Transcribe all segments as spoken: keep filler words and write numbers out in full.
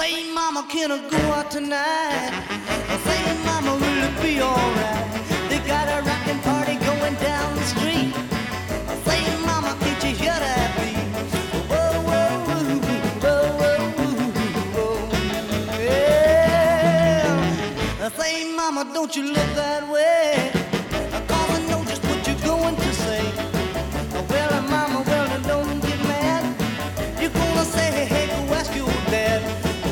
Say, mama, can I go out tonight? Say, mama, will it be alright? They got a rockin' party going down the street. Say, mama, can't you hear that beat? Whoa, whoa, whoa, whoa, whoa, whoa, yeah. Say, mama, don't you look that way, 'cause I know just what you're going to say. Well, mama, well, don't get mad. You're gonna say, hey, hey, go ask your dad.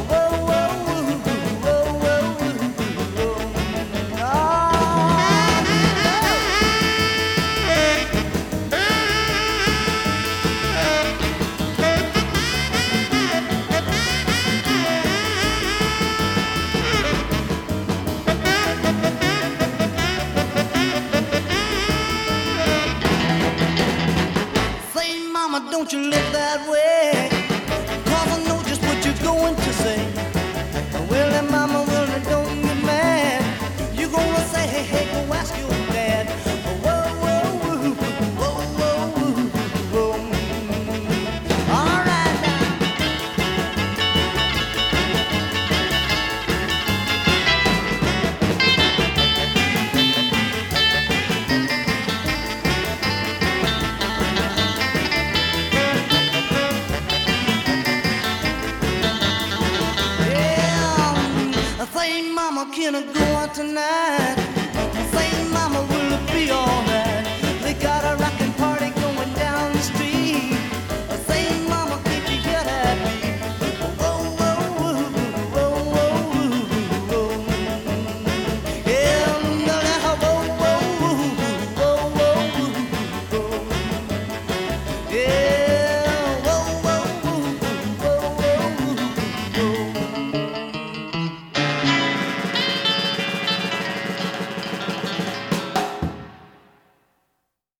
Mama, don't you look that way, 'cause I know just what you're going to say. Well, then, mama, well, then don't get mad. You're gonna say, hey, hey, go ask your dad. Whoa, whoa, whoa, whoa, whoa, whoa, whoa. All right now. Say, mama, can I go out tonight? Say, mama, will it be all